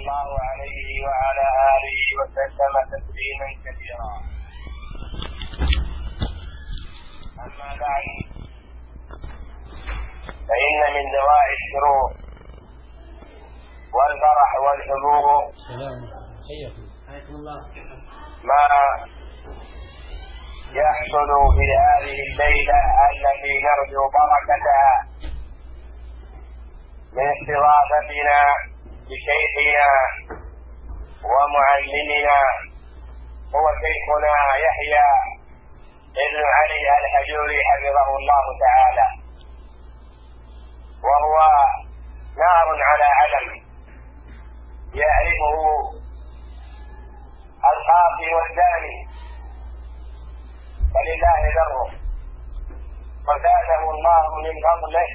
الله عليه وعلى آله وسلم تسليما كثيرا. أما بعد، فإن من دواعي الشرور والفرح والحبور ما يحصل في هذه الليلة التي نرجو بركتها من استضافتنا لشيخنا ومعلمنا هو شيخنا يحيى بن علي الحجوري حفظه الله تعالى، وهو نار على علم يعرفه الخاطئ والداني، فلله ذره وزاده الله من فضله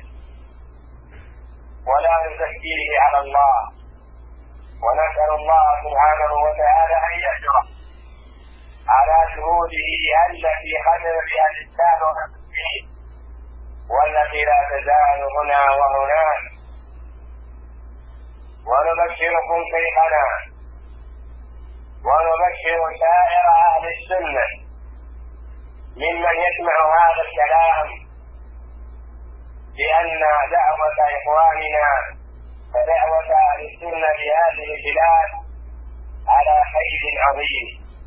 ولا نزكيه على الله، ونسأل الله سبحانه وتعالى أن يشرف على جهوده التي خدم بها الإسلام والمسلمين والتي لا تزال هنا وهناك. ونبشركم شيخنا ونبشر سائر أهل السنة ممن يسمع هذا الكلام لأن دعوة إخواننا ودعوة أهل السنة لهذه البلاد على خير عظيم،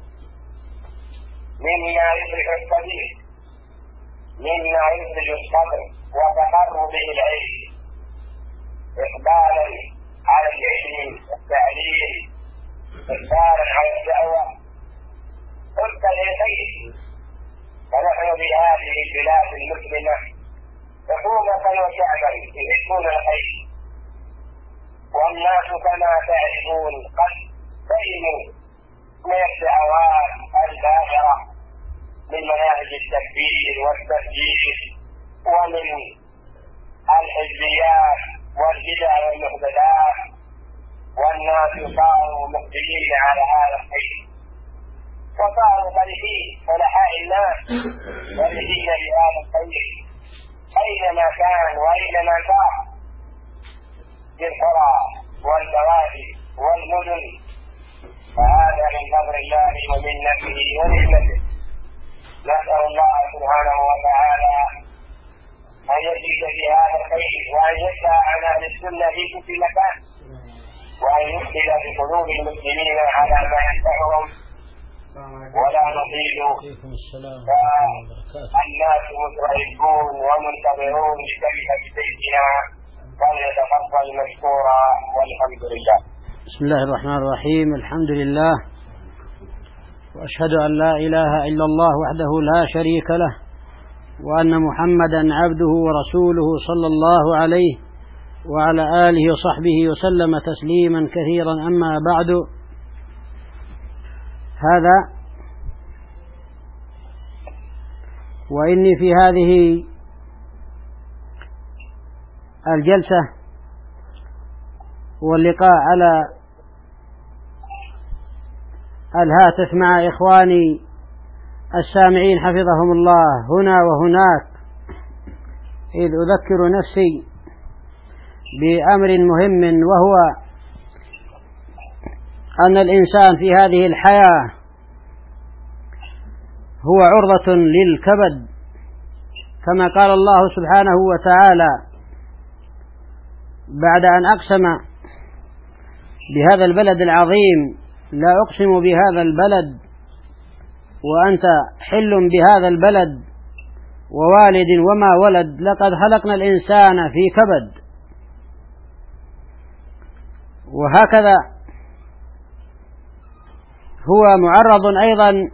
مما يفرح الصديق، مما يفرح الصدر وتقر به العلم، إقبالا على العلم والتعليم، إقبالا على الدعوة، قلت لخير. فنحن بهذه البلاد المسلمة حكومة وشعبا يحبون الخير، والناس كما تعرفون قد فهموا من الدعوات الباهرة من مناهج التكفير والتسجيل ومن الحزبيات والبدع والمحدثات، والناس صاروا مقبلين على هذا الخير وصاروا فرحين فلحاء الناس فرحين بهذا الخير أينما كان وأينما كان في القرى والبوادي والمدن، فهذا من فضل الله ومنته ونعمته. نسأل الله سبحانه وتعالى أن يزيد في هذا الخير وأن يدفع عن أهل السنة في كل مكان، وأن يدخل في قلوب المسلمين على ما ينفعهم ولا نطيل. فالناس مترهبون ومنتظرون لكلمة سيدنا، فليتفضل مشكورا والحمد لله. بسم الله الرحمن الرحيم. الحمد لله، وأشهد أن لا إله إلا الله وحده لا شريك له، وأن محمدا عبده ورسوله صلى الله عليه وعلى آله وصحبه وسلم تسليما كثيرا. أما بعد، هذا وإني في هذه الجلسة واللقاء على الهاتف مع إخواني السامعين حفظهم الله هنا وهناك، إذ أذكر نفسي بأمر مهم، وهو أن الإنسان في هذه الحياة هو عرضة للكبد، كما قال الله سبحانه وتعالى بعد أن أقسم بهذا البلد العظيم: لا أقسم بهذا البلد وأنت حل بهذا البلد ووالد وما ولد، لقد خلقنا الإنسان في كبد. وهكذا هو معرض أيضا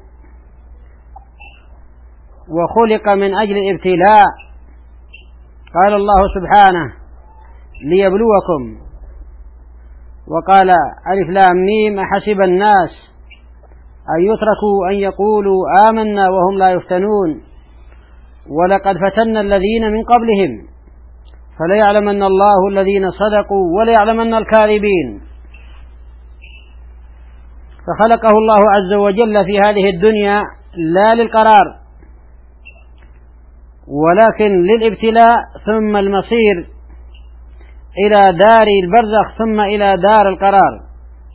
وخلق من أجل الابتلاء. قال الله سبحانه: ليبلوكم، وقال: ألف لام ميم، أحسب الناس أن يتركوا أن يقولوا آمنا وهم لا يفتنون، ولقد فتنا الذين من قبلهم فليعلمن الله الذين صدقوا وليعلمن الكاذبين. فخلقه الله عز وجل في هذه الدنيا لا للقرار ولكن للابتلاء، ثم المصير إلى دار البرزخ، ثم إلى دار القرار.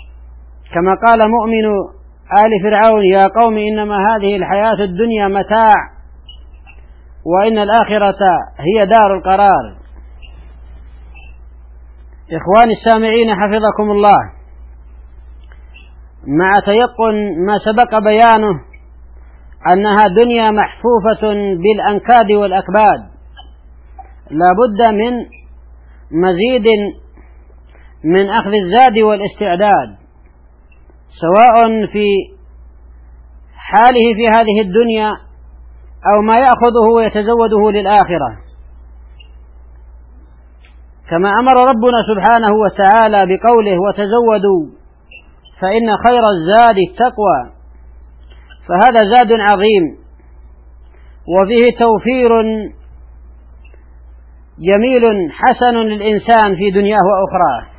كما قال مؤمن آل فرعون: يا قوم إنما هذه الحياة الدنيا متاع وإن الآخرة هي دار القرار. إخواني السامعين حفظكم الله، مع تيقن ما سبق بيانه أنها دنيا محفوفة بالأنكاد والأكباد، لا بد من مزيد من أخذ الزاد والاستعداد، سواء في حاله في هذه الدنيا أو ما يأخذه ويتزوده للآخرة، كما أمر ربنا سبحانه وتعالى بقوله: وتزودوا فإن خير الزاد التقوى. فهذا زاد عظيم وفيه توفير جميل حسن للإنسان في دنياه وأخراه،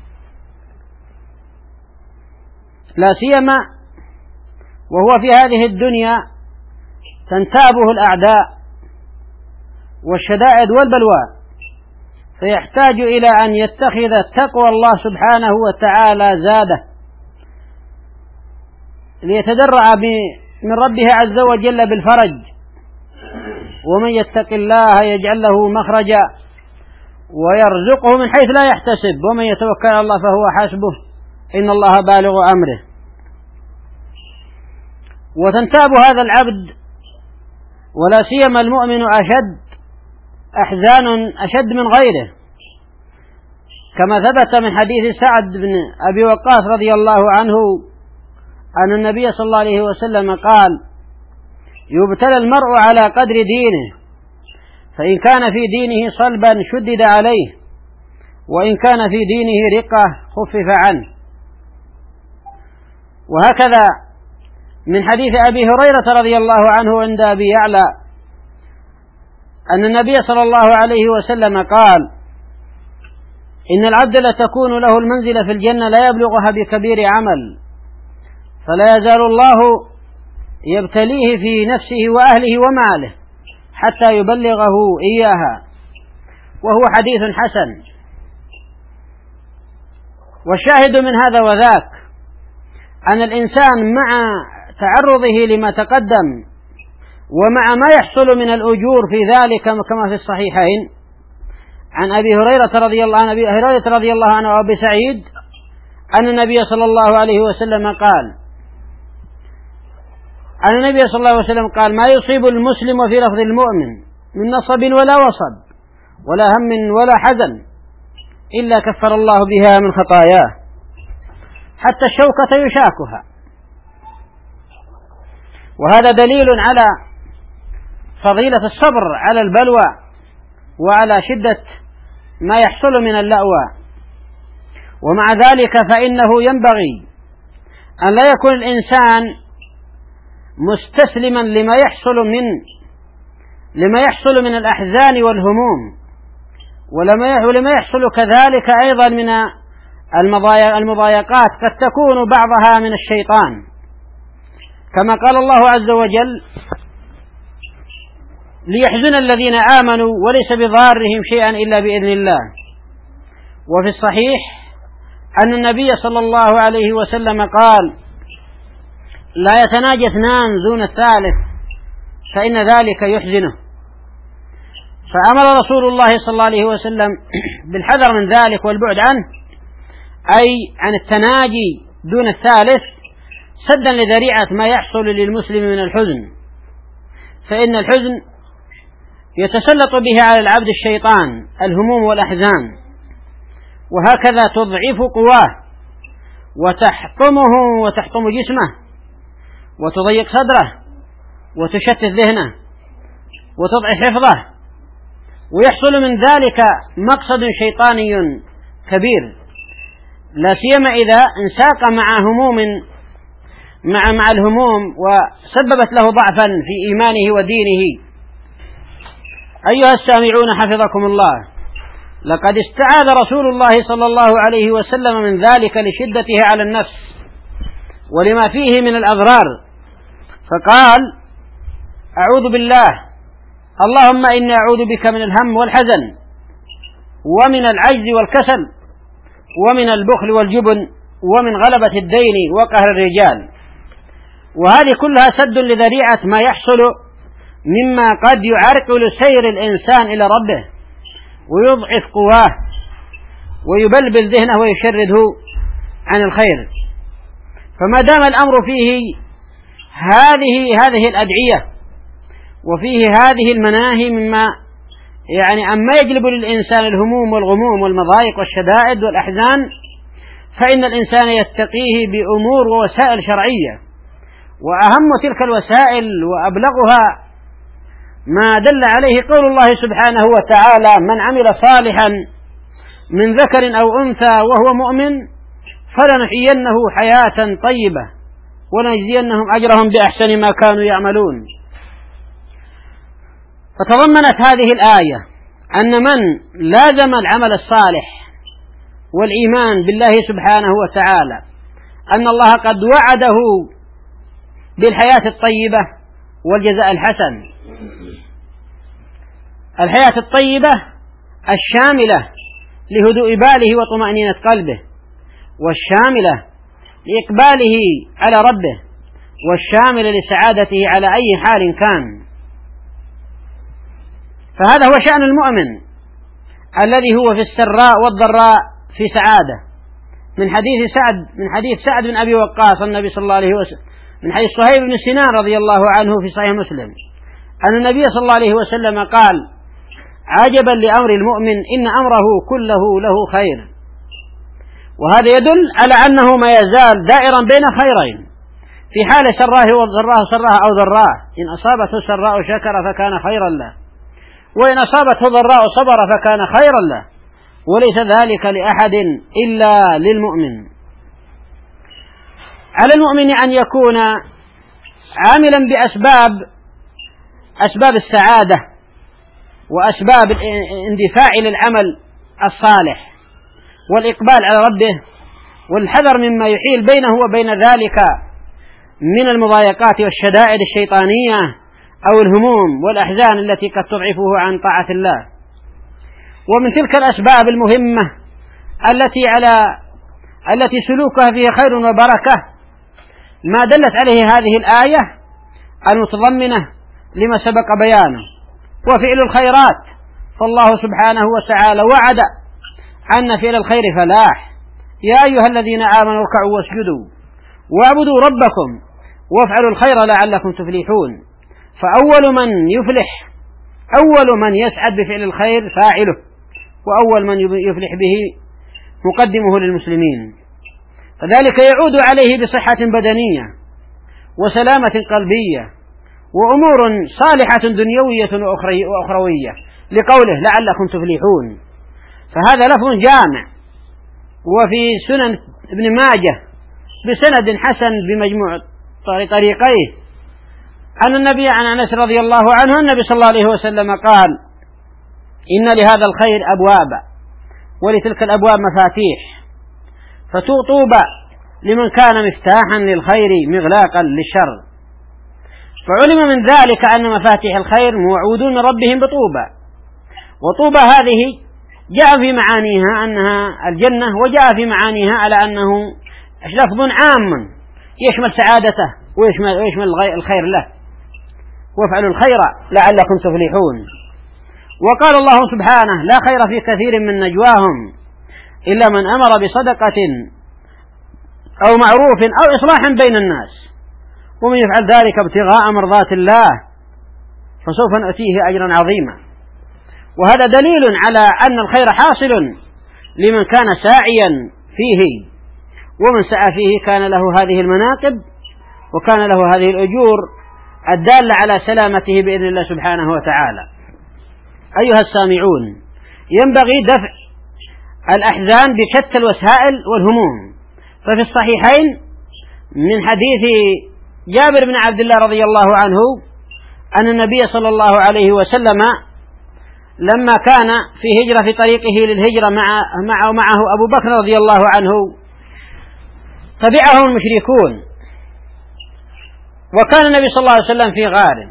لا سيما وهو في هذه الدنيا تنتابه الأعداء والشدائد والبلوى، فيحتاج إلى أن يتخذ تقوى الله سبحانه وتعالى زاده ليتدرع من ربه عز وجل بالفرج. ومن يتق الله يجعل له مخرجا ويرزقه من حيث لا يحتسب، ومن يتوكل على الله فهو حسبه إن الله بالغ أمره. وتنتاب هذا العبد ولا سيما المؤمن أشد من غيره، كما ثبت من حديث سعد بن أبي وقاص رضي الله عنه أن النبي صلى الله عليه وسلم قال: يبتلى المرء على قدر دينه، فإن كان في دينه صلبا شدد عليه، وإن كان في دينه رقة خفف عنه. وهكذا من حديث أبي هريرة رضي الله عنه عند أبي يعلى أن النبي صلى الله عليه وسلم قال: إن العبد لتكون له المنزلة في الجنة لا يبلغها بكبير عمل، فلا يزال الله يبتليه في نفسه وأهله وماله حتى يبلغه إياها، وهو حديث حسن. والشاهد من هذا وذاك أن الإنسان مع تعرضه لما تقدم ومع ما يحصل من الأجور في ذلك كما في الصحيحين عن أبي هريرة رضي الله عنه وأبي سعيد أن النبي صلى الله عليه وسلم قال: ما يصيب المسلم في لفظ المؤمن من نصب ولا وصب ولا هم ولا حزن إلا كفر الله بها من خطاياه حتى الشوكة يشاكها. وهذا دليل على فضيلة الصبر على البلوى وعلى شدة ما يحصل من اللأوى. ومع ذلك فإنه ينبغي أن لا يكون الإنسان مستسلما لما يحصل من الأحزان والهموم، ولما يحصل كذلك أيضا من المضايقات قد تكون بعضها من الشيطان، كما قال الله عز وجل: ليحزن الذين آمنوا وليس بضارهم شيئا إلا بإذن الله. وفي الصحيح أن النبي صلى الله عليه وسلم قال: لا يتناجى اثنان دون الثالث فإن ذلك يحزنه. فأمر رسول الله صلى الله عليه وسلم بالحذر من ذلك والبعد عنه، أي عن التناجي دون الثالث، سدا لذريعة ما يحصل للمسلم من الحزن، فإن الحزن يتسلط به على العبد الشيطان، الهموم والأحزان، وهكذا تضعف قواه وتحطمه وتحطم جسمه وتضيق صدره وتشتت ذهنه وتضعف حفظه، ويحصل من ذلك مقصد شيطاني كبير، لا سيما إذا انساق مع الهموم وسببت له ضعفا في إيمانه ودينه. أيها السامعون حفظكم الله، لقد استعاذ رسول الله صلى الله عليه وسلم من ذلك لشدته على النفس ولما فيه من الأضرار، فقال: أعوذ بالله، اللهم إني أعوذ بك من الهم والحزن ومن العجز والكسل ومن البخل والجبن ومن غلبة الدين وقهر الرجال. وهذه كلها سد لذريعة ما يحصل مما قد يعرقل سير الإنسان إلى ربه ويضعف قواه ويبلبل ذهنه ويشرده عن الخير. فما دام الأمر فيه هذه الأدعية وفيه هذه المناهي مما أما يجلب للإنسان الهموم والغموم والمضايق والشدائد والأحزان، فإن الإنسان يتقيه بأمور ووسائل شرعية. وأهم تلك الوسائل وأبلغها ما دل عليه قول الله سبحانه وتعالى: من عمل صالحا من ذكر أو أنثى وهو مؤمن فلنحيينه حياة طيبة ولنجزينهم أجرهم بأحسن ما كانوا يعملون. فتضمنت هذه الآية أن من لازم العمل الصالح والإيمان بالله سبحانه وتعالى أن الله قد وعده بالحياة الطيبة والجزاء الحسن، الحياة الطيبة الشاملة لهدوء باله وطمأنينة قلبه، والشاملة لإقباله على ربه، والشاملة لسعادته على أي حال كان. فهذا هو شأن المؤمن الذي هو في السراء والضراء في سعادة. من حديث سعد بن أبي وقاص النبي صلى الله عليه وسلم، من حديث صهيب بن سنان رضي الله عنه في صحيح مسلم أن النبي صلى الله عليه وسلم قال: عجبا لأمر المؤمن إن أمره كله له خير. وهذا يدل على أنه ما يزال دائرا بين خيرين في حال سراه وضراه، سراه أو ضراه. إن أصابته سراء شكر فكان خيرا له، وإن أصابته ضراء صبر فكان خيرا له، وليس ذلك لأحد إلا للمؤمن. على المؤمن أن يكون عاملا بأسباب السعادة وأسباب الاندفاع للعمل الصالح والإقبال على ربه، والحذر مما يحيل بينه وبين ذلك من المضايقات والشدائد الشيطانية أو الهموم والأحزان التي قد تضعفه عن طاعة الله. ومن تلك الأسباب المهمة التي سلوكها فيه خير وبركة ما دلت عليه هذه الآية المتضمنة لما سبق بيانه، وفعل الخيرات. فالله سبحانه وتعالى وعد أن فعل الخير فلاح: يا أيها الذين آمنوا اركعوا واسجدوا واعبدوا ربكم وافعلوا الخير لعلكم تفلحون. فأول من يفلح، أول من يسعد بفعل الخير فاعله، وأول من يفلح به مقدمه للمسلمين. فذلك يعود عليه بصحة بدنية وسلامة قلبية وأمور صالحة دنيوية وأخروية، لقوله لعلكم تفلحون. فهذا لفظ جامع. وفي سنن ابن ماجه بسند حسن بمجموع طريقيه أن النبي عن أنس رضي الله عنه النبي صلى الله عليه وسلم قال: إن لهذا الخير أبوابا ولتلك الأبواب مفاتيح، فطوبى لمن كان مفتاحا للخير مغلاقا للشر. فعلم من ذلك أن مفاتيح الخير موعودون من ربهم بطوبى. وطوبى هذه جاء في معانيها أنها الجنة، وجاء في معانيها على أنه لفظ عام يشمل سعادته ويشمل الخير له. وافعلوا الخير لعلكم تفلحون. وقال الله سبحانه: لا خير في كثير من نجواهم إلا من أمر بصدقة أو معروف أو إصلاح بين الناس، ومن يفعل ذلك ابتغاء مرضات الله فسوف نؤتيه أجرا عظيما. وهذا دليل على أن الخير حاصل لمن كان ساعيا فيه، ومن سعى فيه كان له هذه المناقب وكان له هذه الأجور الدالة على سلامته بإذن الله سبحانه وتعالى. أيها السامعون، ينبغي دفع الأحزان بشتى الوسائل والهموم. ففي الصحيحين من حديث جابر بن عبد الله رضي الله عنه أن النبي صلى الله عليه وسلم لما كان في هجرة في طريقه للهجرة معه أبو بكر رضي الله عنه، تبعهم المشركون، وكان النبي صلى الله عليه وسلم في غار،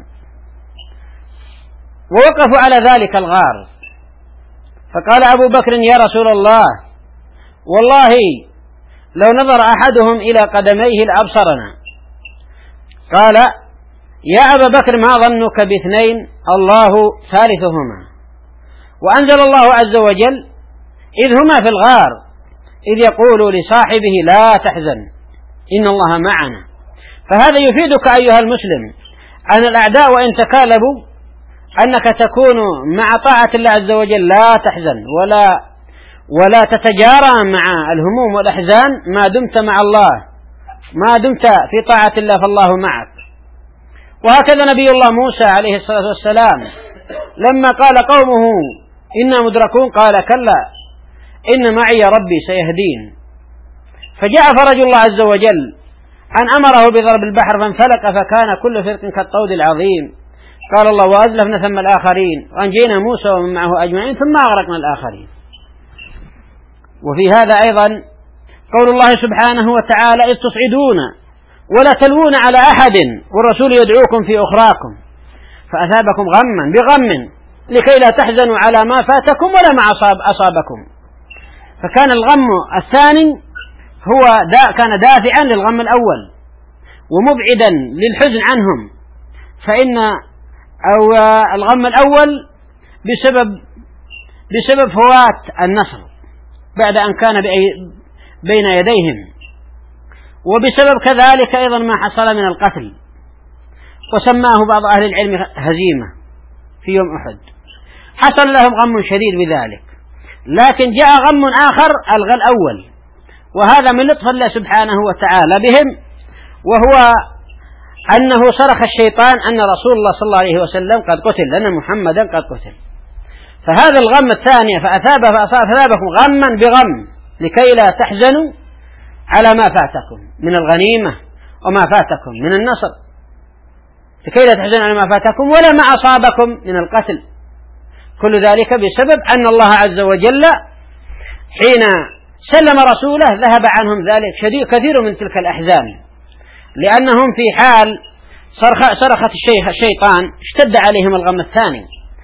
ووقفوا على ذلك الغار، فقال أبو بكر: يا رسول الله، والله لو نظر أحدهم إلى قدميه لأبصرنا. قال: يا أبا بكر ما ظنك باثنين الله ثالثهما. وأنزل الله عز وجل: إذ هما في الغار إذ يقول لصاحبه لا تحزن إن الله معنا. فهذا يفيدك أيها المسلم أن الأعداء وإن تكالبوا أنك تكون مع طاعة الله عز وجل، لا تحزن ولا تتجارى مع الهموم والأحزان ما دمت مع الله، ما دمت في طاعة الله فالله معك. وهكذا نبي الله موسى عليه الصلاة والسلام لما قال قومه إنا مدركون قال: كلا إن معي ربي سيهدين. فجاء فرج الله عز وجل أن أمره بضرب البحر فانفلق فكان كل فرق كالطود العظيم. قال الله: وأزلفنا ثم الآخرين وأنجينا موسى ومن معه أجمعين ثم أغرقنا الآخرين. وفي هذا أيضا قول الله سبحانه وتعالى: إذ تصعدون ولا تلوون على أحد والرسول يدعوكم في أخراكم فأثابكم غما بغم لكي لا تحزنوا على ما فاتكم ولا ما أصابكم. فكان الغم الثاني كان دافعا للغم الأول ومبعدا للحزن عنهم، فإن الغم الأول بسبب فوات النصر بعد أن كان بين يديهم، وبسبب كذلك أيضا ما حصل من القتل، وسماه بعض أهل العلم هزيمة في يوم أحد. حصل لهم غم شديد بذلك، لكن جاء غم آخر ألغى الأول، وهذا من لطف الله سبحانه وتعالى بهم، وهو أنه صرخ الشيطان أن رسول الله صلى الله عليه وسلم قد قتل، لأن محمدا قد قتل. فهذا الغم الثاني فأثابكم غما بغم لكي لا تحزنوا على ما فاتكم من الغنيمة وما فاتكم من النصر، لكي لا تحزنوا على ما فاتكم ولا ما أصابكم من القتل. كل ذلك بسبب أن الله عز وجل حين سلم رسوله ذهب عنهم ذلك كثير من تلك الأحزان، لأنهم في حال صرخة الشيطان اشتد عليهم الغم الثاني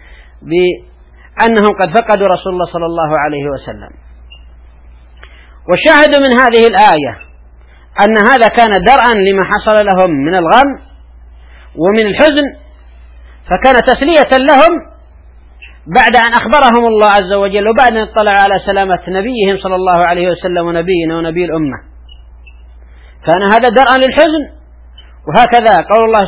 بأنهم قد فقدوا رسول الله صلى الله عليه وسلم. والشاهد من هذه الآية أن هذا كان درءا لما حصل لهم من الغم ومن الحزن، فكان تسلية لهم بعد أن أخبرهم الله عز وجل وبعد أن اطلع على سلامة نبيهم صلى الله عليه وسلم ونبينا ونبي الأمة، كان هذا درءا للحزن. وهكذا قول الله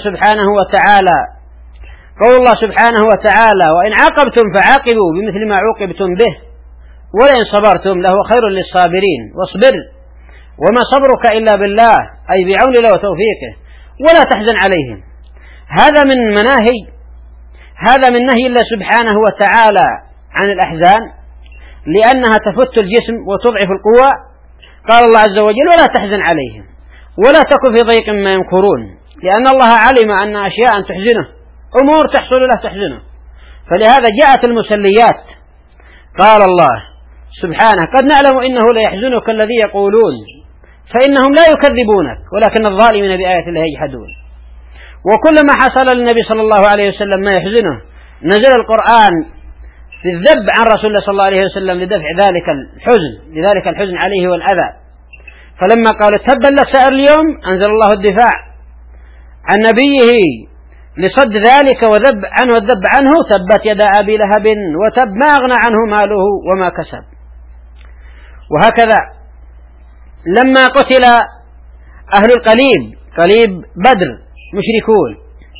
سبحانه وتعالى: وإن عاقبتم فعاقبوا بمثل ما عوقبتم به ولئن صبرتم لهو خير للصابرين واصبر وما صبرك إلا بالله، أي بعون الله وتوفيقه، ولا تحزن عليهم. هذا من نهي الله سبحانه وتعالى عن الأحزان، لأنها تفت الجسم وتضعف القوة. قال الله عز وجل: ولا تحزن عليهم ولا تكن في ضيق ما يمكرون، لأن الله علم أن أشياء تحزنه، أمور تحصل له تحزنه، فلهذا جاءت المسليات. قال الله سبحانه: قد نعلم إنه ليحزنك الذي يقولون فإنهم لا يكذبونك ولكن الظالمين بآيات الله يجحدون. وكلما حصل للنبي صلى الله عليه وسلم ما يحزنه نزل القرآن في الذب عن رسول الله صلى الله عليه وسلم لدفع لذلك الحزن عليه والأذى. فلما قال: تبا لك سائر اليوم، أنزل الله الدفاع عن نبيه لصد ذلك وذب عنه والذب عنه: تبت يدا أبي لهب وتب ما أغنى عنه ماله وما كسب. وهكذا لما قتل أهل قليب بدر مشركون،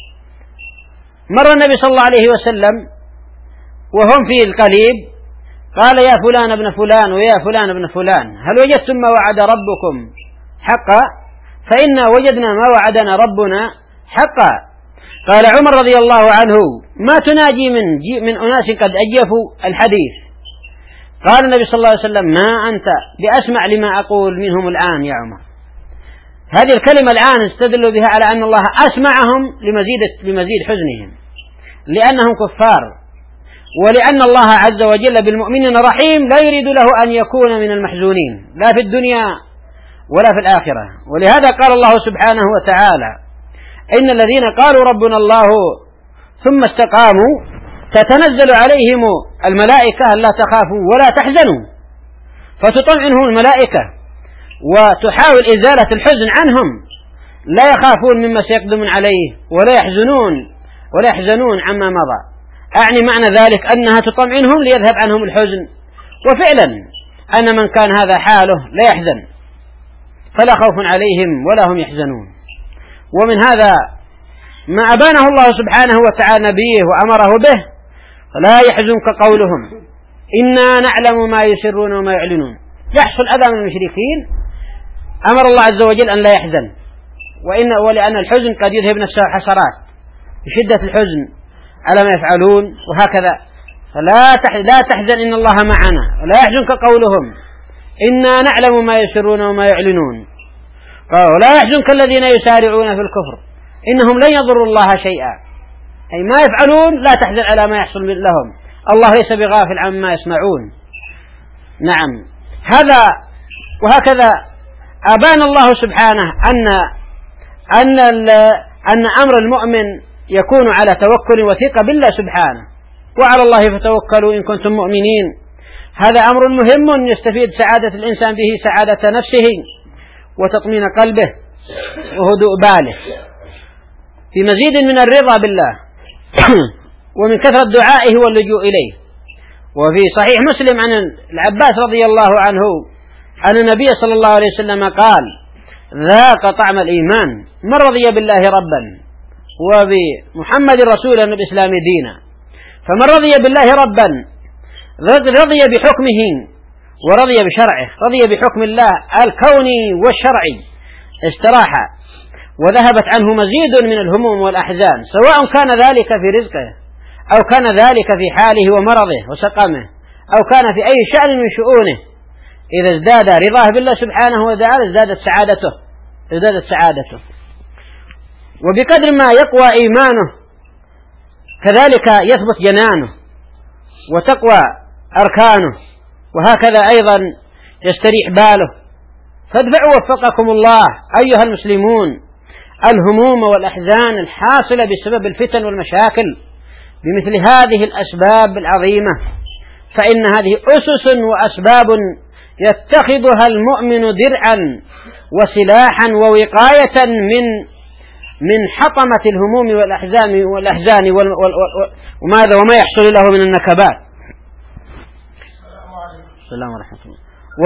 مر النبي صلى الله عليه وسلم وهم في القليب، قال: يا فلان ابن فلان ويا فلان ابن فلان، هل وجدتم ما وعد ربكم حقا؟ فإنا وجدنا ما وعدنا ربنا حقا. قال عمر رضي الله عنه: ما تناجي من أناس قد أجفوا الحديث؟ قال النبي صلى الله عليه وسلم: ما أنت بأسمع لما أقول منهم الآن يا عمر. هذه الكلمة الآن استدلوا بها على أن الله أسمعهم لمزيد حزنهم، لأنهم كفار، ولأن الله عز وجل بالمؤمنين رحيم، لا يريد له أن يكون من المحزونين لا في الدنيا ولا في الآخرة. ولهذا قال الله سبحانه وتعالى: إن الذين قالوا ربنا الله ثم استقاموا تتنزل عليهم الملائكة ألا تخافوا ولا تحزنوا، فتطمئنهم الملائكة وتحاول إزالة الحزن عنهم، لا يخافون مما سيقدمون عليه ولا يحزنون عما مضى. أعني معنى ذلك أنها تطمئنهم ليذهب عنهم الحزن، وفعلا أن من كان هذا حاله لا يحزن، فلا خوف عليهم ولا هم يحزنون. ومن هذا ما أبانه الله سبحانه وتعالى نبيه وأمره به: فلا يحزنك قولهم إنا نعلم ما يسرون وما يعلنون. يحصل أذى من المشركين، أمر الله عز وجل أن لا يحزن، ولأن الحزن قد يذهب نفسه حسرات بشدة الحزن على ما يفعلون وهكذا. لا تحزن إن الله معنا، ولا يحزنك قولهم إنا نعلم ما يسرون وما يعلنون، ولا يحزنك الذين يسارعون في الكفر إنهم لن يضروا الله شيئا، أي ما يفعلون لا تحزن على ما يحصل لهم، الله ليس بغافل عما يسمعون. نعم، هذا وهكذا أبان الله سبحانه أن أمر المؤمن يكون على توكل وثقة بالله سبحانه، وعلى الله فتوكلوا إن كنتم مؤمنين. هذا أمر مهم يستفيد سعادة الإنسان به سعادة نفسه وتطمين قلبه وهدوء باله، في مزيد من الرضا بالله ومن كثرة دعائه واللجوء إليه. وفي صحيح مسلم عن العباس رضي الله عنه أن النبي صلى الله عليه وسلم قال: ذاق طعم الإيمان من رضي بالله ربا وبمحمد رسولا وبالإسلام دينا. فمن رضي بالله ربا رضي بحكمه ورضي بشرعه، رضي بحكم الله الكوني والشرعي، استراح وذهبت عنه مزيد من الهموم والأحزان، سواء كان ذلك في رزقه أو كان ذلك في حاله ومرضه وسقمه أو كان في أي شأن من شؤونه. إذا ازداد رضاه بالله سبحانه وتعالى ازدادت سعادته. وبقدر ما يقوى إيمانه كذلك يثبت جنانه وتقوى أركانه، وهكذا أيضا يستريح باله. فادفعوا وفقكم الله أيها المسلمون الهموم والأحزان الحاصلة بسبب الفتن والمشاكل بمثل هذه الأسباب العظيمة، فإن هذه أسس وأسباب يتخذها المؤمن درعا وسلاحا ووقاية من حطمة الهموم والأحزان وما يحصل له من النكبات. السلام ورحمة الله.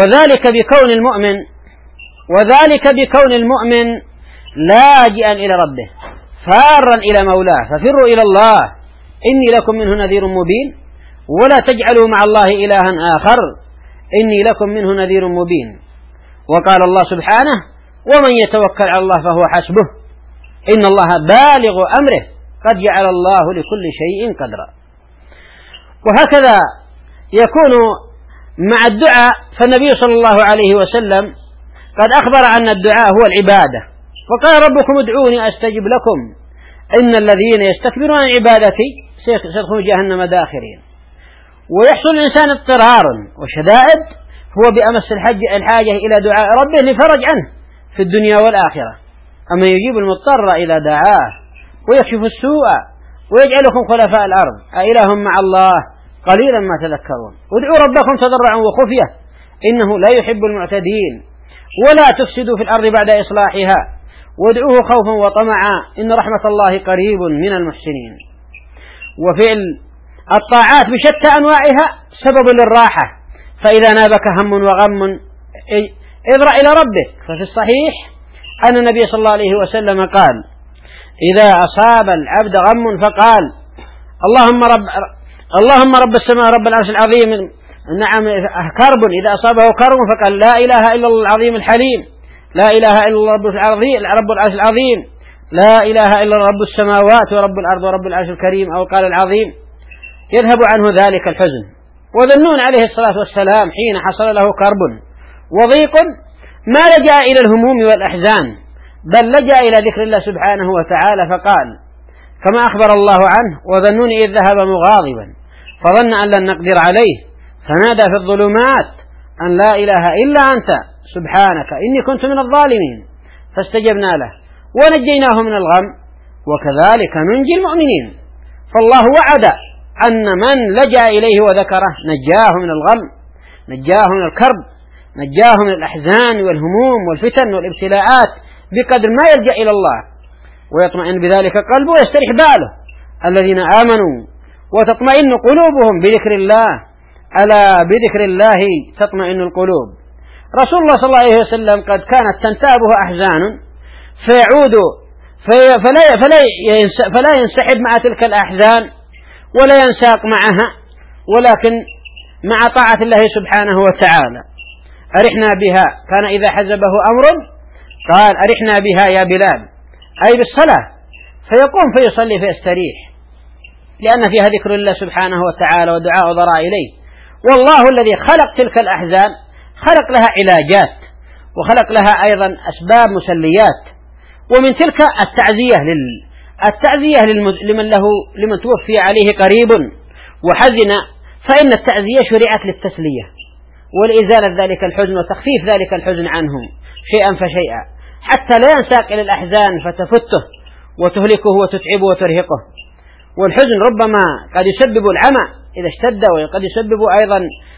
وذلك بكون المؤمن لاجئا إلى ربه فارا إلى مولاه، ففروا إلى الله إني لكم منه نذير مبين، ولا تجعلوا مع الله إلها آخر إني لكم منه نذير مبين. وقال الله سبحانه: ومن يتوكل على الله فهو حسبه إن الله بالغ أمره قد جعل الله لكل شيء قدرا. وهكذا يكون مع الدعاء، فالنبي صلى الله عليه وسلم قد أخبر أن الدعاء هو العبادة، وقال: ربكم ادعوني أستجب لكم إن الذين يستكبرون عن عبادتي سيدخلون جهنم داخرين. ويحصل الإنسان اضطرار وشدائد هو بأمس الحاجة إلى دعاء ربه لفرج عنه في الدنيا والآخرة. أما يجيب المضطر إذا دعاه ويكشف السوء ويجعلكم خلفاء الأرض أإله مع الله قليلا ما تذكرون. ادعوا ربكم تضرعا وخفية إنه لا يحب المعتدين ولا تفسدوا في الأرض بعد إصلاحها وادعوه خوفا وطمعا إن رحمة الله قريب من المحسنين. وفعل الطاعات بشتى أنواعها سبب للراحة، فإذا نابك هم وغم اذرع إلى ربك. ففي الصحيح أن النبي صلى الله عليه وسلم قال: إذا أصاب العبد غم فقال: اللهم رب السماء رب العرش العظيم. نعم، كرب إذا أصابه كرب فقال: لا إله إلا الله العظيم الحليم، لا إله إلا الله رب العرش العظيم، لا إله إلا الله رب السماوات ورب الأرض ورب العرش الكريم، أو قال العظيم، يذهب عنه ذلك الحزن. وذنون عليه الصلاة والسلام حين حصل له كرب وضيق ما لجأ إلى الهموم والأحزان، بل لجأ إلى ذكر الله سبحانه وتعالى، فقال كما أخبر الله عنه: وذنون إذ ذهب مغاضبا فظن أن لن نقدر عليه فنادى في الظلمات أن لا إله إلا أنت سبحانك إني كنت من الظالمين فاستجبنا له ونجيناه من الغم وكذلك ننجي المؤمنين. فالله وعد أن من لجأ إليه وذكره نجاه من الغم، نجاه من الكرب، نجاه من الأحزان والهموم والفتن والابتلاءات بقدر ما يلجأ إلى الله ويطمئن بذلك قلبه ويستريح باله. الذين آمنوا وتطمئن قلوبهم بذكر الله، ألا بذكر الله تطمئن القلوب. رسول الله صلى الله عليه وسلم قد كانت تنتابه أحزان فيعود فلا ينسحب مع تلك الأحزان ولا ينساق معها، ولكن مع طاعة الله سبحانه وتعالى. أرحنا بها، كان إذا حزبه أمر قال أرحنا بها يا بلال، أي بالصلاة، فيقوم فيصلي فيستريح، لأن فيها ذكر الله سبحانه وتعالى ودعاء ضراء إليه. والله الذي خلق تلك الأحزان خلق لها علاجات وخلق لها أيضا أسباب مسليات، ومن تلك التعزية لمن توفي عليه قريب وحزن، فإن التعزية شرعت للتسلية ولإزالة ذلك الحزن وتخفيف ذلك الحزن عنهم شيئا فشيئا، حتى لا ينساق إلى الأحزان فتفته وتهلكه وتتعبه وترهقه. والحزن ربما قد يسبب العمى إذا اشتد، وقد يسبب أيضا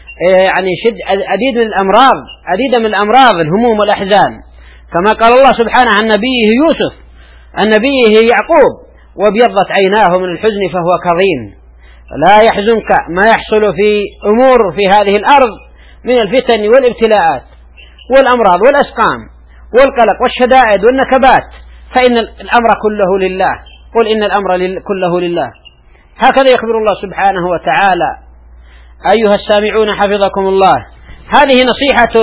عديد من الأمراض الهموم والأحزان، كما قال الله سبحانه عن نبيه يوسف عن نبيه يعقوب: وابيضت عيناه من الحزن فهو كظيم. لا يحزنك ما يحصل في أمور في هذه الأرض من الفتن والابتلاءات والأمراض والأسقام والقلق والشدائد والنكبات، فإن الأمر كله لله. قل إن الأمر كله لله. هكذا يخبر الله سبحانه وتعالى. أيها السامعون حفظكم الله، هذه نصيحة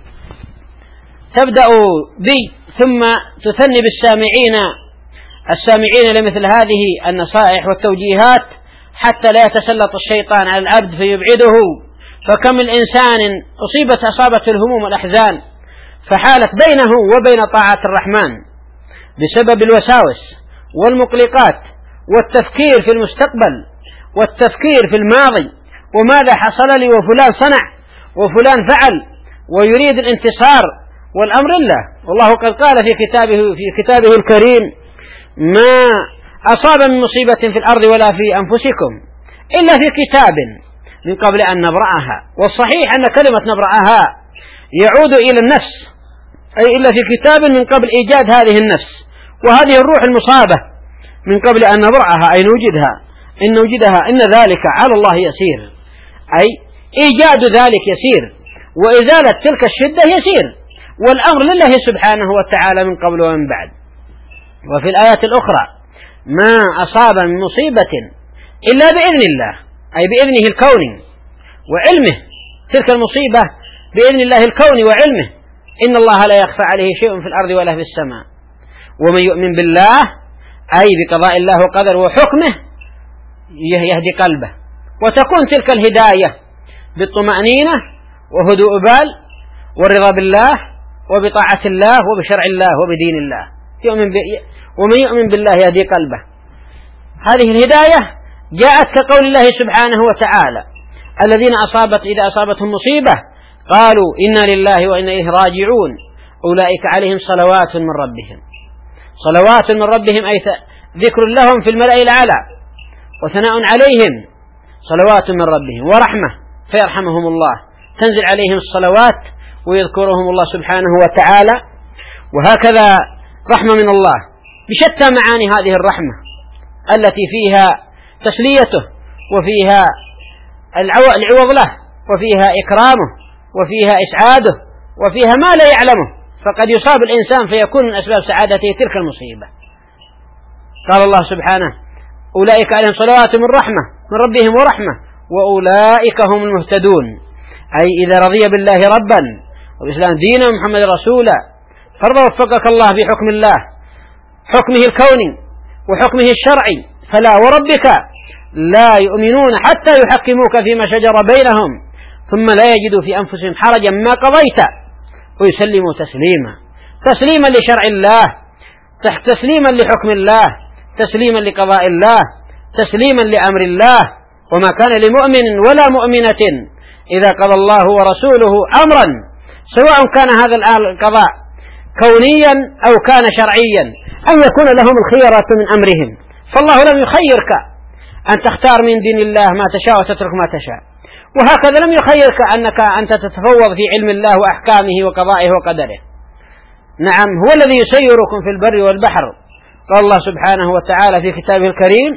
تبدأ بي ثم تثني بالسامعين لمثل هذه النصائح والتوجيهات، حتى لا يتسلط الشيطان على العبد فيبعده. فكم من إنسان أصابته الهموم والأحزان فحالت بينه وبين طاعة الرحمن بسبب الوساوس والمقلقات والتفكير في المستقبل والتفكير في الماضي، وماذا حصل لي وفلان صنع وفلان فعل، ويريد الانتصار والأمر لله. والله قد قال في كتابه الكريم: ما أصاب من مصيبة في الأرض ولا في أنفسكم إلا في كتاب من قبل أن نبرأها. والصحيح أن كلمة نبرأها يعود إلى النفس، أي إلا في كتاب من قبل إيجاد هذه النفس وهذه الروح المصابة من قبل أن نبرأها، أي نوجدها إن ذلك على الله يسير، أي إيجاد ذلك يسير وإزالة تلك الشدة يسير، والأمر لله سبحانه وتعالى من قبل ومن بعد. وفي الآيات الأخرى: ما أصاب من مصيبة إلا بإذن الله، أي بإذنه الكوني وعلمه، تلك المصيبة بإذن الله الكوني وعلمه. إن الله لا يخفى عليه شيء في الأرض ولا في السماء. ومن يؤمن بالله، أي بقضاء الله وقدره وحكمه، يهدي قلبه، وتكون تلك الهداية بالطمأنينة وهدوء بال والرضا بالله وبطاعة الله وبشرع الله وبدين الله. ومن يؤمن بالله يهدي قلبه. هذه الهداية جاءت كقول الله سبحانه وتعالى: الذين إذا أصابتهم مصيبة قالوا إنا لله وإنا إليه راجعون أولئك عليهم صلوات من ربهم، أي ذكر لهم في الملأ الأعلى وثناء عليهم، صلوات من ربهم ورحمة فيرحمهم الله، تنزل عليهم الصلوات ويذكرهم الله سبحانه وتعالى. وهكذا رحمة من الله بشتى معاني هذه الرحمة التي فيها تسليته وفيها العوض له وفيها إكرامه وفيها إسعاده وفيها ما لا يعلمه، فقد يصاب الإنسان فيكون من أسباب سعادته تلك المصيبة. قال الله سبحانه: أولئك عليهم صلوات من ربهم ورحمة وأولئك هم المهتدون، أي إذا رضي بالله ربا وبالإسلام دينا ومحمد رسولا فرض وفقك الله بحكم الله، حكمه الكوني وحكمه الشرعي، فلا وربك لا يؤمنون حتى يحكموك فيما شجر بينهم ثم لا يجدوا في أنفسهم حرجا ما قضيت ويسلموا تسليما لشرع الله، تسليما لحكم الله، تسليما لقضاء الله، تسليما لأمر الله. وما كان لمؤمن ولا مؤمنة إذا قضى الله ورسوله أمرا، سواء كان هذا القضاء كونيا أو كان شرعيا، أن يكون لهم الخيرة من أمرهم. فالله لم يخيرك أن تختار من دين الله ما تشاء وتترك ما تشاء، وهكذا لم يخيرك أنك أنت تتفوض في علم الله وأحكامه وقضائه وقدره. نعم، هو الذي يسيركم في البر والبحر. قال الله سبحانه وتعالى في كتابه الكريم: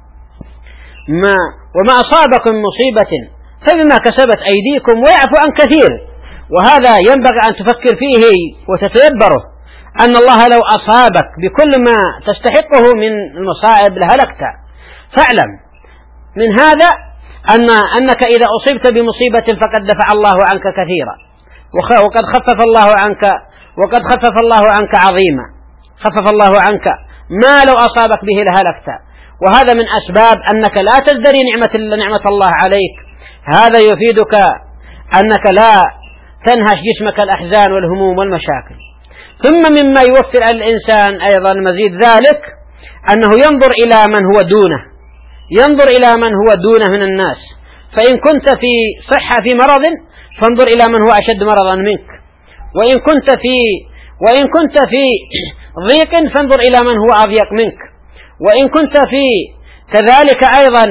وما أصابكم مصيبة فبما كسبت أيديكم ويعفو عن كثير. وهذا ينبغي أن تفكر فيه وتتدبره، أن الله لو أصابك بكل ما تستحقه من المصائب لهلكت. فاعلم من هذا أنك إذا أصبت بمصيبة فقد دفع الله عنك كثيرا، وقد خفف الله عنك عظيما، خفف الله عنك ما لو أصابك به لهلكت. وهذا من أسباب أنك لا تزدري نعمة الله عليك. هذا يفيدك أنك لا تنهش جسمك الأحزان والهموم والمشاكل. ثم مما يوفر على الإنسان أيضا مزيد ذلك أنه ينظر إلى من هو دونه، ينظر إلى من هو دونه من الناس. فإن كنت في صحة في مرض فانظر إلى من هو أشد مرضا منك، وإن كنت في ضيق فانظر إلى من هو أضيق منك، وإن كنت في كذلك أيضا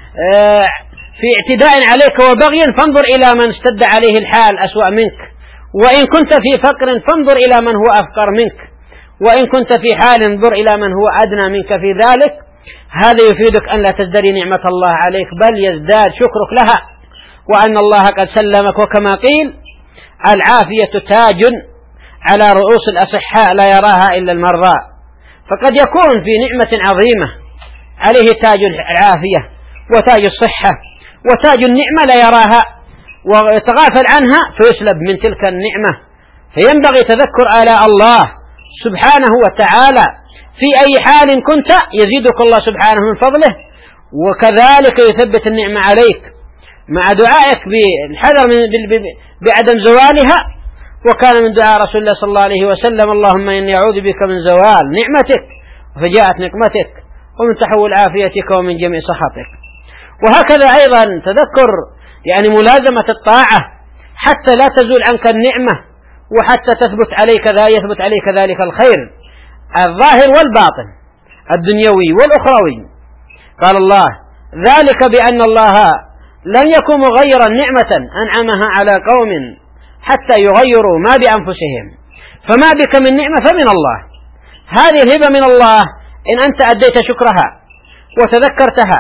في اعتداء عليك وبغي فانظر إلى من اشتد عليه الحال أسوأ منك، وإن كنت في فقر فانظر إلى من هو أفقر منك، وإن كنت في حال انظر إلى من هو أدنى منك في ذلك. هذا يفيدك أن لا تزدري نعمة الله عليك، بل يزداد شكرك لها، وأن الله قد سلمك. وكما قيل: العافية تاج على رؤوس الأصحاء لا يراها إلا المراء. فقد يكون في نعمة عظيمة عليه تاج العافية وتاج الصحة وتاج النعمة لا يراها، ويتغافل عنها فيسلب من تلك النعمة. فينبغي تذكر آلاء الله سبحانه وتعالى في أي حال كنت، يزيدك الله سبحانه من فضله، وكذلك يثبت النعمة عليك مع دعائك بالحذر بعدم زوالها. وكان من دعاء رسول الله صلى الله عليه وسلم: اللهم إني أعوذ بك من زوال نعمتك وفجاءة نقمتك ومن تحول عافيتك ومن جميع سخطك. وهكذا أيضا تذكر يعني ملازمة الطاعة حتى لا تزول عنك النعمة، وحتى يثبت عليك ذلك الخير الظاهر والباطن الدنيوي والأخروي. قال الله: ذلك بأن الله لم يكن مغيرا نعمة أنعمها على قوم حتى يغيروا ما بأنفسهم. فما بك من نعمة فمن الله، هذه الهبة من الله إن أنت أديت شكرها وتذكرتها،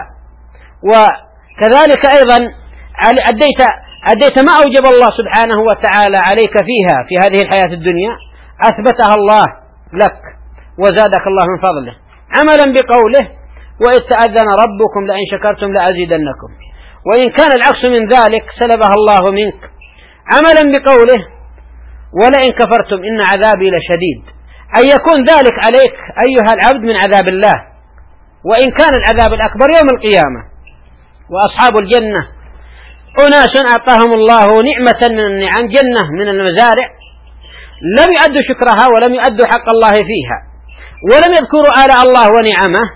وكذلك أيضا أديت ما أوجب الله سبحانه وتعالى عليك فيها في هذه الحياة الدنيا، أثبتها الله لك وزادك الله من فضله، عملا بقوله: وإذ تأذن ربكم لئن شكرتم لأزيدنكم. وإن كان العكس من ذلك سلبها الله منك، عملا بقوله: ولئن كفرتم إن عذابي لشديد. أن يكون ذلك عليك أيها العبد من عذاب الله، وإن كان العذاب الأكبر يوم القيامة. وأصحاب الجنة أناس أعطاهم الله نعمة من النعم، جنة من المزارع، لم يؤدوا شكرها ولم يؤدوا حق الله فيها، ولم يذكروا آلاء الله ونعمه،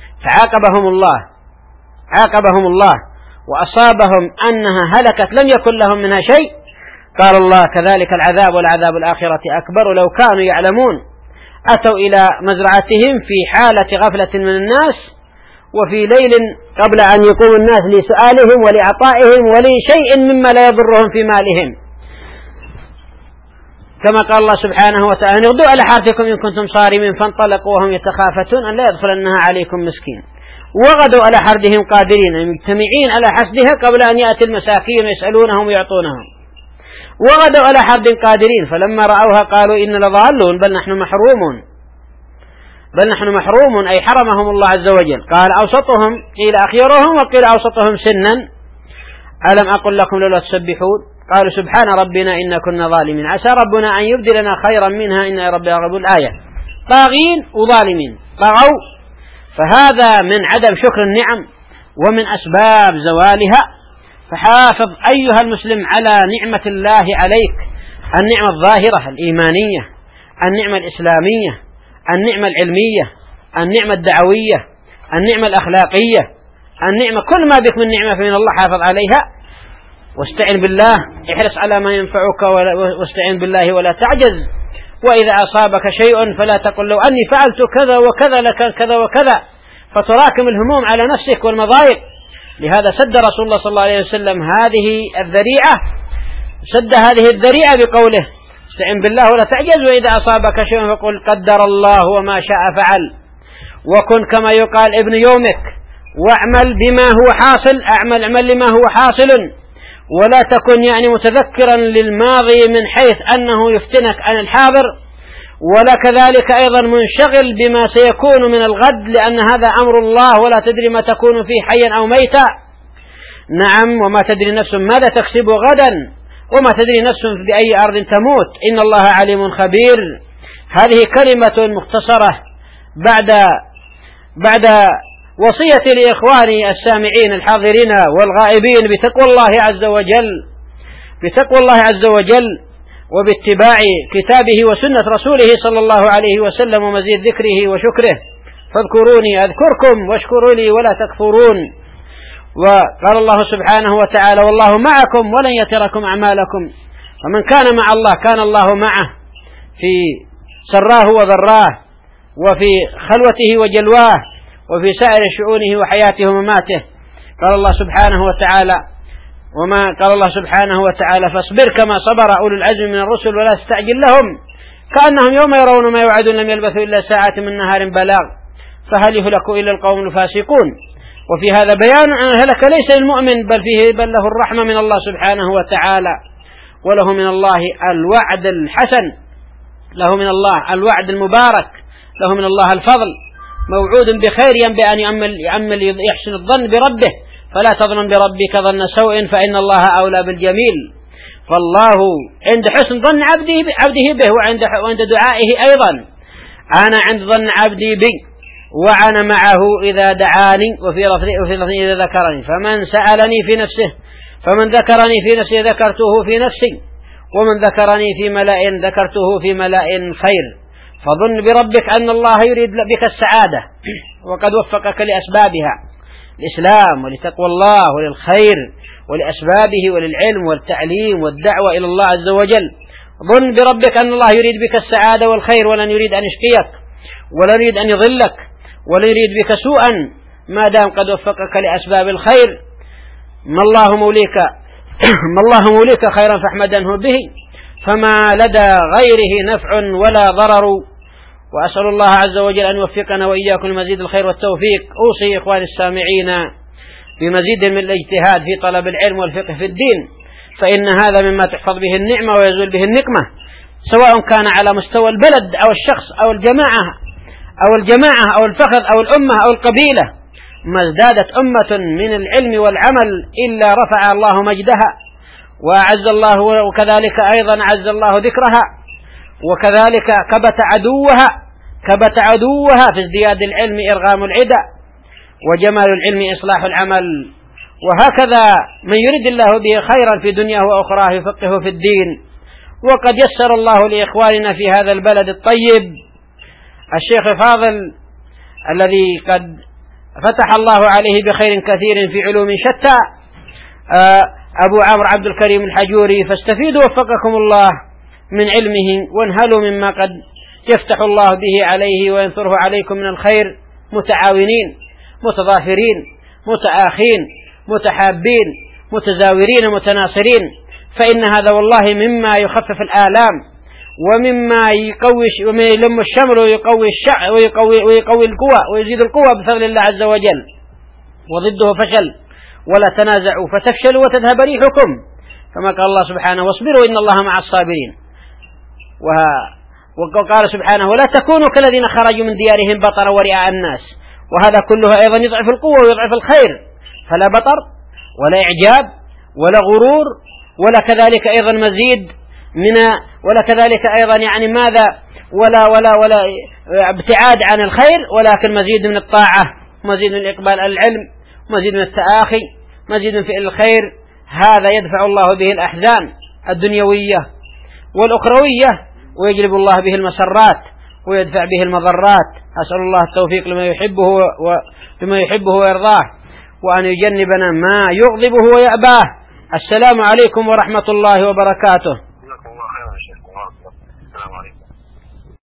فعاقبهم الله وأصابهم أنها هلكت لم يكن لهم منها شيء. قال الله: كذلك العذاب والعذاب الآخرة أكبر لو كانوا يعلمون. أتوا إلى مزرعتهم في حالة غفلة من الناس، وفي ليل قبل أن يقوم الناس لسؤالهم ولعطائهم ولشيء مما لا يضرهم في مالهم، كما قال الله سبحانه وتعالى: اغدوا على حرثكم إن كنتم صارمين. فانطلقوا وهم يتخافتون أن لا يدخلنها عليكم مسكين. وغدوا على حردهم قادرين، مجتمعين على حسدها قبل أن يأتي المساكين يسألونهم ويعطونهم. وغدوا على حرد قادرين، فلما رأوها قالوا إن لضالون بل نحن محرومون أي حرمهم الله عز وجل. قال أوسطهم، قيل أخيرهم، وقيل أوسطهم سنا. ألم أقل لكم لولا تسبحون؟ قالوا سبحان ربنا إنا كنا ظالمين، عسى ربنا أن يبدلنا خيرا منها إن ربنا غفور. الآية: طاغين وظالمين، طغوا. فهذا من عدم شكر النعم ومن أسباب زوالها. فحافظ أيها المسلم على نعمة الله عليك، النعمة الظاهرة الإيمانية، النعمة الإسلامية، النعمة العلمية، النعمة الدعوية، النعمة الأخلاقية، النعمة كل ما بك من نعمة فمن الله، حافظ عليها واستعن بالله، احرص على ما ينفعك واستعن بالله ولا تعجز. وإذا أصابك شيء فلا تقل لو أني فعلت كذا وكذا لكان كذا وكذا، فتراكم الهموم على نفسك والمضايق. لهذا سد رسول الله صلى الله عليه وسلم هذه الذريعة، سد هذه الذريعة بقوله: استعن بالله ولا تعجز، وإذا أصابك شيء فقل قدر الله وما شاء فعل، وكن كما يقال ابن يومك، واعمل بما هو حاصل، اعمل لما هو حاصل، ولا تكن يعني متذكرا للماضي من حيث أنه يفتنك عن الحاضر، ولا كذلك أيضا منشغل بما سيكون من الغد، لأن هذا أمر الله ولا تدري ما تكون فيه حيا أو ميتا. نعم، وما تدري نفس ماذا تكسب غدا، وما تدري نفس بأي أرض تموت، إن الله عليم خبير. هذه كلمة مختصرة بعد وصية لإخواني السامعين الحاضرين والغائبين بتقوى الله عز وجل وباتباع كتابه وسنة رسوله صلى الله عليه وسلم، ومزيد ذكره وشكره. فاذكروني أذكركم واشكروا لي ولا تكفرون. وقال الله سبحانه وتعالى: والله معكم ولن يتركم أعمالكم. فمن كان مع الله كان الله معه في سراه وضراه، وفي خلوته وجلواه، وفي سائر شؤونه وحياته ومماته. قال الله سبحانه وتعالى: فاصبر كما صبر أولو العزم من الرسل ولا تستعجل لهم كأنهم يوم يرون ما يوعدون لم يلبثوا إلا ساعة من نهار بلاغ فهل يهلك إلا القوم الفاسقون. وفي هذا بيان أن الهلك ليس للمؤمن بل له الرحمة من الله سبحانه وتعالى، وله من الله الوعد الحسن، له من الله الوعد المبارك، له من الله الفضل، موعود بخير ينبغي أن يحسن الظن بربه، فلا تظن بربك ظن سوء فإن الله أولى بالجميل. فالله عند حسن ظن عبده به، وعند دعائه أيضا: أنا عند ظن عبدي بي وأنا معه إذا دعاني، وفي لفظ إذا ذكرني. فمن سألني في نفسه، فمن ذكرني في نفسه ذكرته في نفسي، ومن ذكرني في ملأ ذكرته في ملأ خير. فظن بربك أن الله يريد بك السعادة، وقد وفقك لأسبابها، الإسلام ولتقوى الله وللخير ولأسبابه وللعلم والتعليم والدعوة إلى الله عز وجل. ظن بربك أن الله يريد بك السعادة والخير، ولن يريد أن يشقيك، ولا يريد أن يضلك، ولا يريد بك سوءا، ما دام قد وفقك لأسباب الخير. ما الله موليك خيرا فاحمدنه به، فما لدى غيره نفع ولا ضرر. وأسأل الله عز وجل أن يوفقنا وإياكم لمزيد الخير والتوفيق. أوصي إخواني السامعين بمزيد من الاجتهاد في طلب العلم والفقه في الدين، فإن هذا مما تحفظ به النعمة ويزول به النقمة، سواء كان على مستوى البلد أو الشخص أو الجماعة أو الفخذ أو الأمة أو القبيلة. ما ازدادت أمة من العلم والعمل إلا رفع الله مجدها وأعز الله، وكذلك أيضا أعز الله ذكرها، وكذلك كبت عدوها في ازدياد العلم إرغام العدى، وجمال العلم إصلاح العمل. وهكذا من يريد الله به خيرا في دنياه وأخراه يفقهه في الدين. وقد يسر الله لإخواننا في هذا البلد الطيب الشيخ فاضل الذي قد فتح الله عليه بخير كثير في علوم شتى، أبو عمرو عبد الكريم الحجوري، فاستفيدوا وفقكم الله من علمه، وانهلوا مما قد يفتح الله به عليه وينثره عليكم من الخير، متعاونين متضافرين متآخين متحابين متزاورين متناصرين. فإن هذا والله مما يخفف الآلام، ومما يلم الشمل ويقوي القوى ويزيد القوى بفضل الله عز وجل. وضده فشل، ولا تنازعوا فتفشلوا وتذهب ريحكم، كما قال الله سبحانه: واصبروا إن الله مع الصابرين. وقال سبحانه: ولا تكونوا كالذين خرجوا من ديارهم بطرا ورئاء الناس. وهذا كله أيضا يضعف القوة ويضعف الخير، فلا بطر ولا إعجاب ولا غرور، ولا كذلك أيضا مزيد ولا كذلك أيضا يعني ماذا ولا ابتعاد عن الخير، ولكن مزيد من الطاعة، مزيد من الإقبال على العلم، مزيد من التآخي، مزيد من فعل الخير. هذا يدفع الله به الأحزان الدنيوية والأخروية، ويجلب الله به المسرات ويدفع به المضرات. أسأل الله التوفيق لما يحبه ويرضاه، وأن يجنبنا ما يغضبه ويأباه. السلام عليكم ورحمة الله وبركاته.